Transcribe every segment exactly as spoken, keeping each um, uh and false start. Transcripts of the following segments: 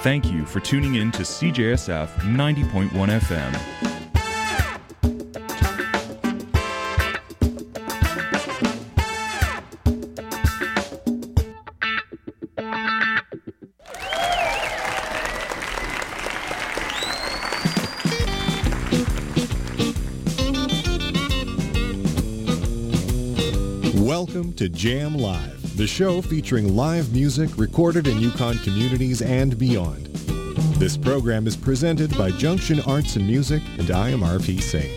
Thank you for tuning in to C J S F ninety point one F M. Welcome to Jam Live, the show featuring live music recorded in Yukon communities and beyond. This program is presented by Junction Arts and Music, and I am R P Singh.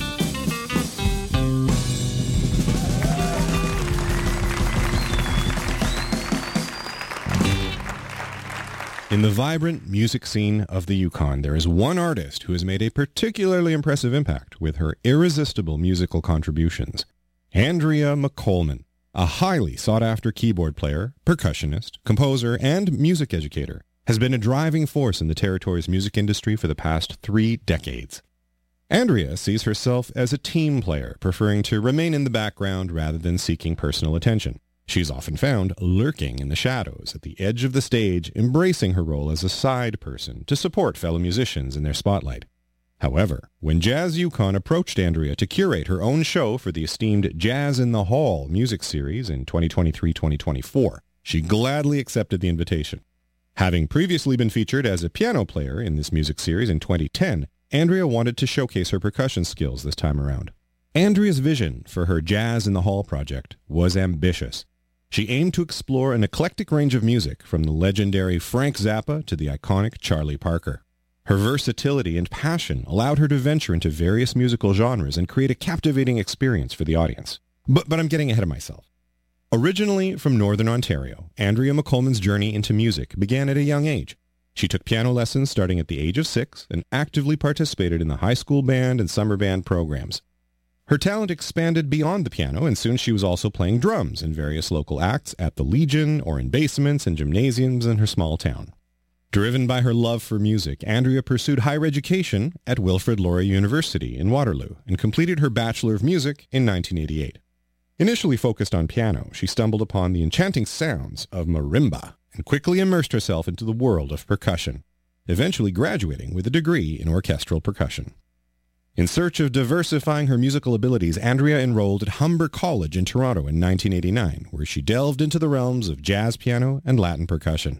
In the vibrant music scene of the Yukon, there is one artist who has made a particularly impressive impact with her irresistible musical contributions. Andrea McColman, a highly sought-after keyboard player, percussionist, composer, and music educator, has been a driving force in the territory's music industry for the past three decades. Andrea sees herself as a team player, preferring to remain in the background rather than seeking personal attention. She's often found lurking in the shadows at the edge of the stage, embracing her role as a side person to support fellow musicians in their spotlight. However, when Jazz Yukon approached Andrea to curate her own show for the esteemed Jazz in the Hall music series in twenty twenty-three twenty twenty-four, she gladly accepted the invitation. Having previously been featured as a piano player in this music series in twenty ten, Andrea wanted to showcase her percussion skills this time around. Andrea's vision for her Jazz in the Hall project was ambitious. She aimed to explore an eclectic range of music from the legendary Frank Zappa to the iconic Charlie Parker. Her versatility and passion allowed her to venture into various musical genres and create a captivating experience for the audience. But, but I'm getting ahead of myself. Originally from Northern Ontario, Andrea McColman's journey into music began at a young age. She took piano lessons starting at the age of six and actively participated in the high school band and summer band programs. Her talent expanded beyond the piano, and soon she was also playing drums in various local acts at the Legion or in basements and gymnasiums in her small town. Driven by her love for music, Andrea pursued higher education at Wilfrid Laurier University in Waterloo and completed her Bachelor of Music in nineteen eighty-eight. Initially focused on piano, she stumbled upon the enchanting sounds of marimba and quickly immersed herself into the world of percussion, eventually graduating with a degree in orchestral percussion. In search of diversifying her musical abilities, Andrea enrolled at Humber College in Toronto in nineteen eighty-nine, where she delved into the realms of jazz piano and Latin percussion.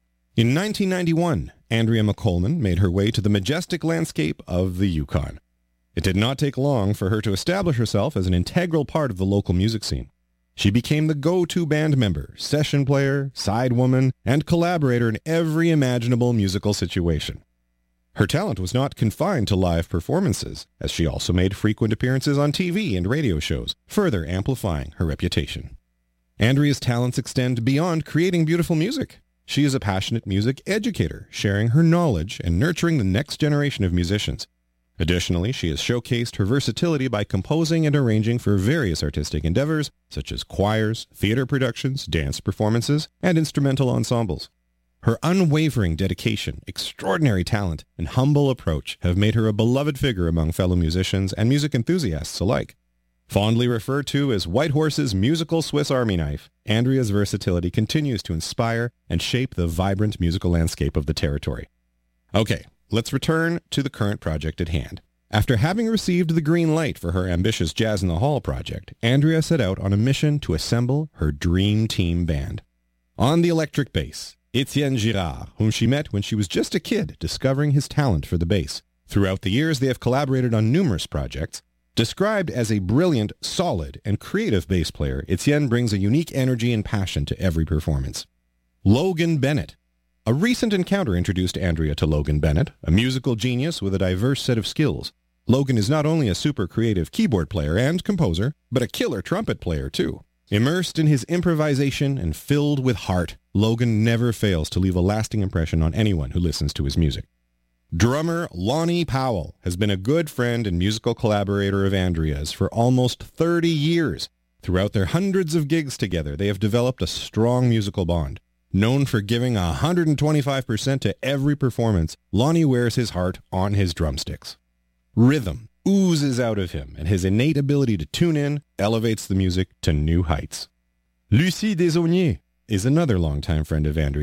In nineteen ninety-one, Andrea McColman made her way to the majestic landscape of the Yukon. It did not take long for her to establish herself as an integral part of the local music scene. She became the go-to band member, session player, side woman, and collaborator in every imaginable musical situation. Her talent was not confined to live performances, as she also made frequent appearances on T V and radio shows, further amplifying her reputation. Andrea's talents extend beyond creating beautiful music. She is a passionate music educator, sharing her knowledge and nurturing the next generation of musicians. Additionally, she has showcased her versatility by composing and arranging for various artistic endeavors, such as choirs, theater productions, dance performances, and instrumental ensembles. Her unwavering dedication, extraordinary talent, and humble approach have made her a beloved figure among fellow musicians and music enthusiasts alike. Fondly referred to as Whitehorse's musical Swiss Army knife, Andrea's versatility continues to inspire and shape the vibrant musical landscape of the territory. Okay, let's return to the current project at hand. After having received the green light for her ambitious Jazz in the Hall project, Andrea set out on a mission to assemble her dream team band. On the electric bass, Etienne Girard, whom she met when she was just a kid, discovering his talent for the bass. Throughout the years, they have collaborated on numerous projects. Described as a brilliant, solid, and creative bass player, Etienne brings a unique energy and passion to every performance. Logan Bennett. A recent encounter introduced Andrea to Logan Bennett, a musical genius with a diverse set of skills. Logan is not only a super creative keyboard player and composer, but a killer trumpet player too. Immersed in his improvisation and filled with heart, Logan never fails to leave a lasting impression on anyone who listens to his music. Drummer Lonnie Powell has been a good friend and musical collaborator of Andrea's for almost thirty years. Throughout their hundreds of gigs together, they have developed a strong musical bond. Known for giving one hundred twenty-five percent to every performance, Lonnie wears his heart on his drumsticks. Rhythm oozes out of him, and his innate ability to tune in elevates the music to new heights. Lucie Desaulniers is another longtime friend of Andrea.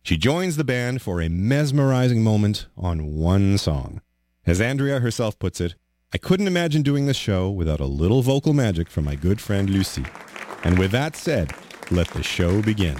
She joins the band for a mesmerizing moment on one song. As Andrea herself puts it, I couldn't imagine doing this show without a little vocal magic from my good friend Lucie. And with that said, let the show begin.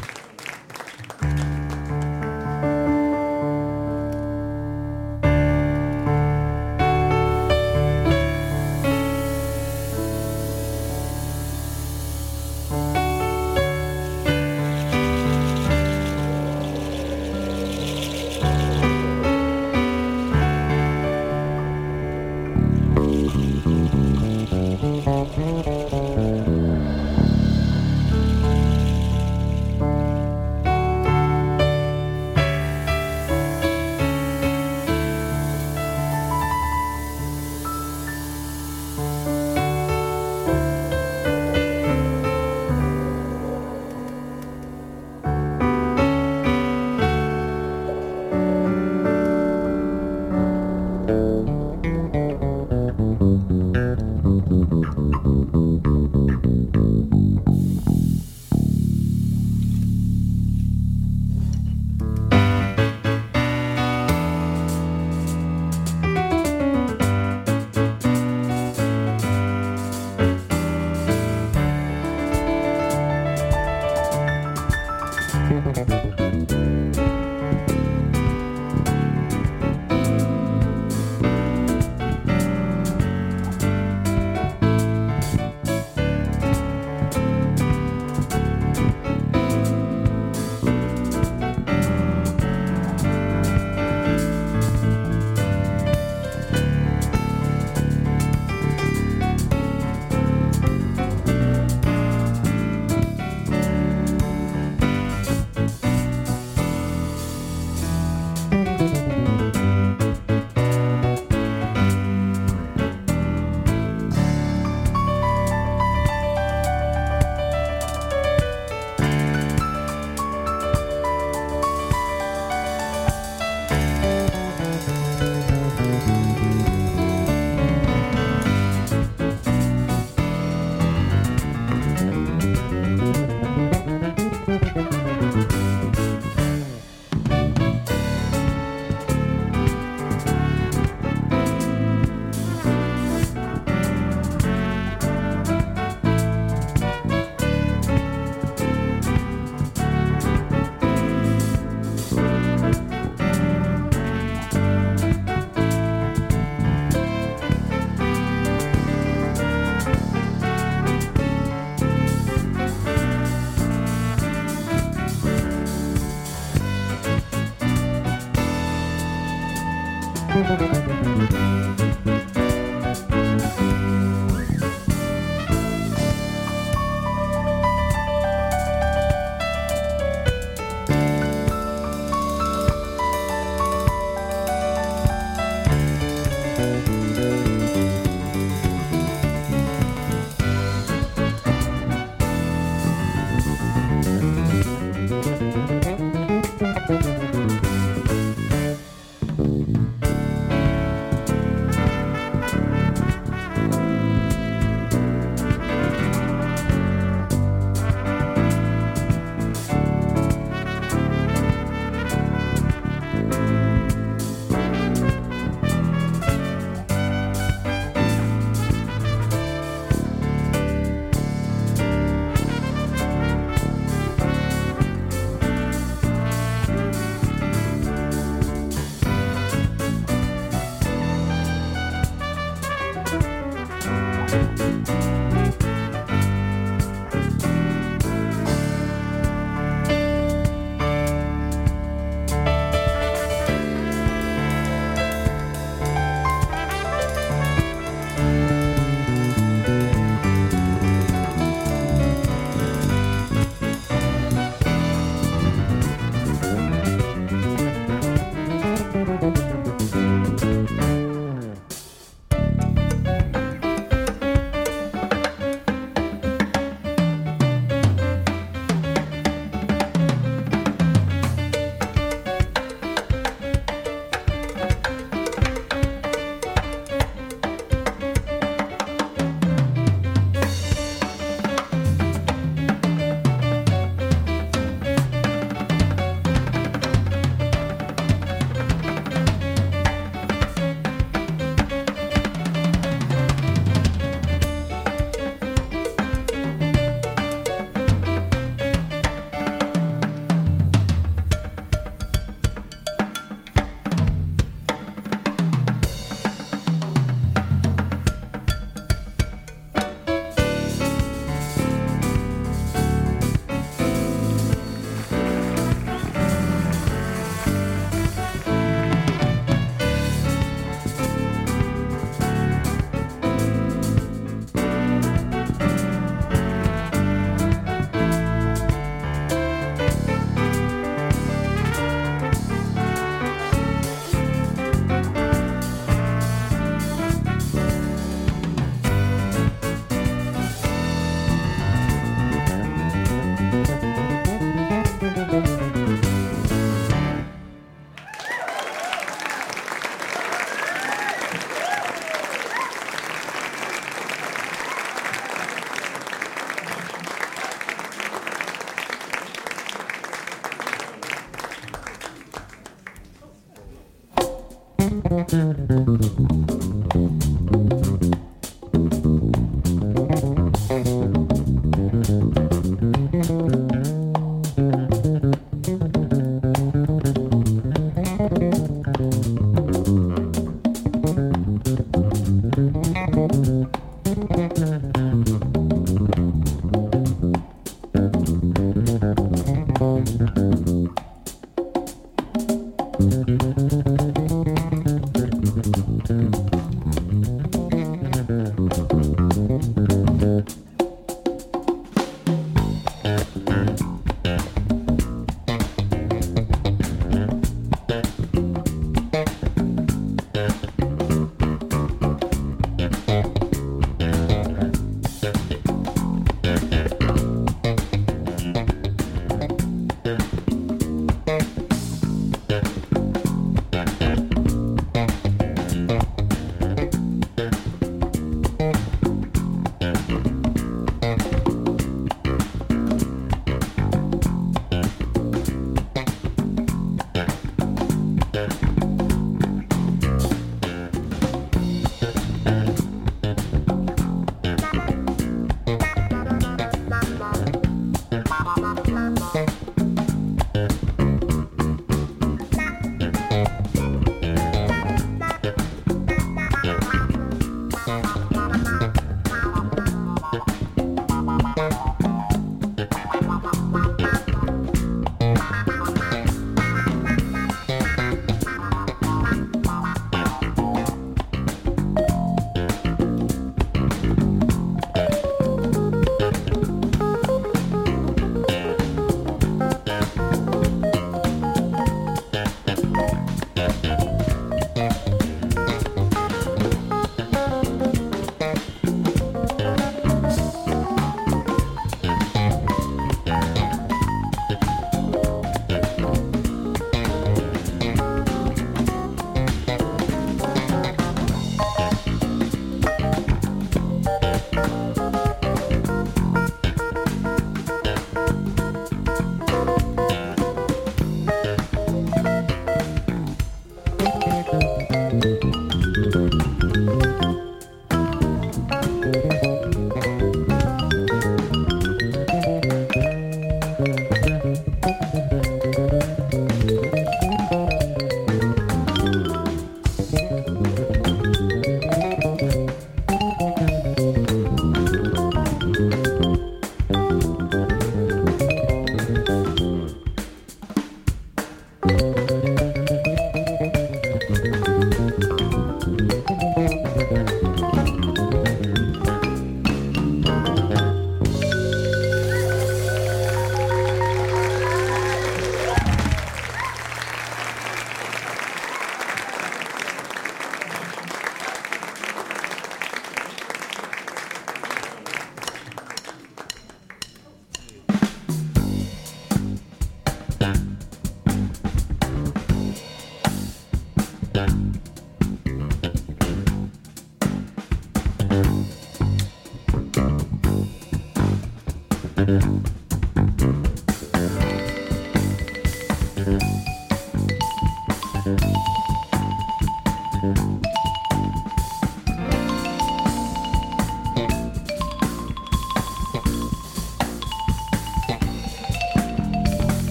Thank you.